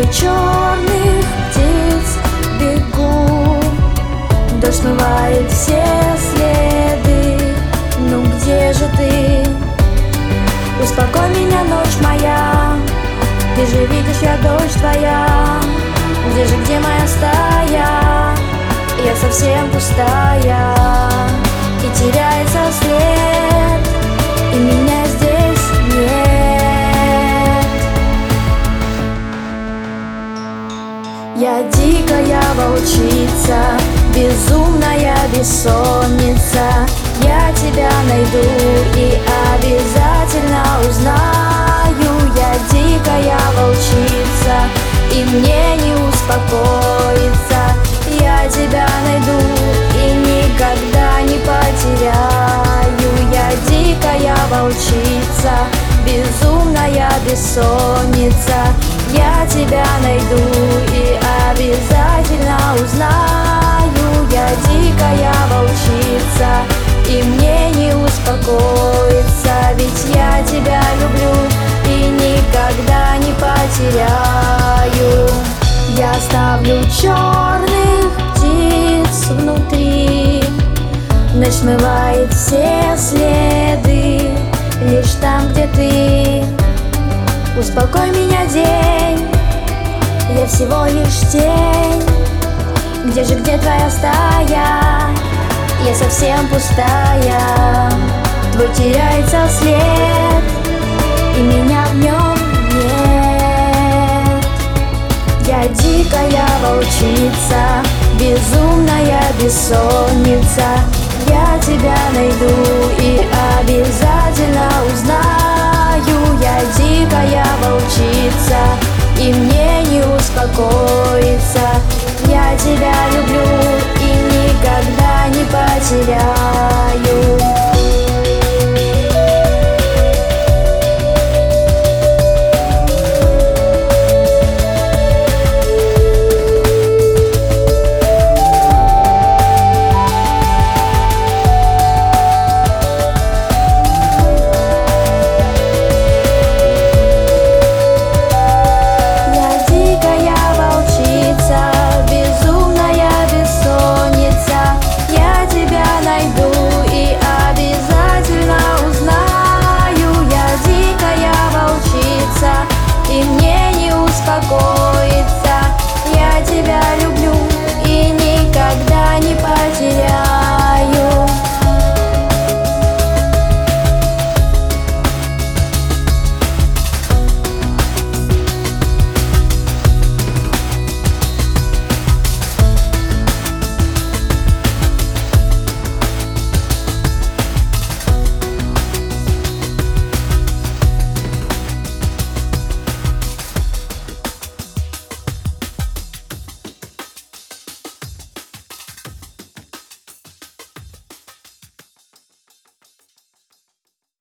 черных птиц бегу. Дождь смывает все следы. Ну где же ты? Успокой меня, ночь моя. Ты же видишь, я дочь твоя. Где моя стая? Я совсем пустая, и теряется след, и меня здесь нет. Я дикая волчица, безумная бессонница. Я тебя найду и обязательно узнаю. Я дикая волчица, и мне не успокоиться. Я тебя найду и никогда не потеряю. Я дикая волчица, безумная бессонница. Я тебя найду и обязательно узнаю. Я дикая волчица, и мне не успокоиться. Ведь я тебя люблю и никогда не потеряю. Я оставлю черных птиц внутри. Ночь смывает все следы, лишь там, где ты. Успокой меня, день, я всего лишь тень. Где твоя стая? Я совсем пустая. Твой теряется след, и меня в нем нет. Я дикая волчица, безумная бессонница. Я тебя найду и обязательно узнаю. Я дикая волчица, и мне не успокоиться.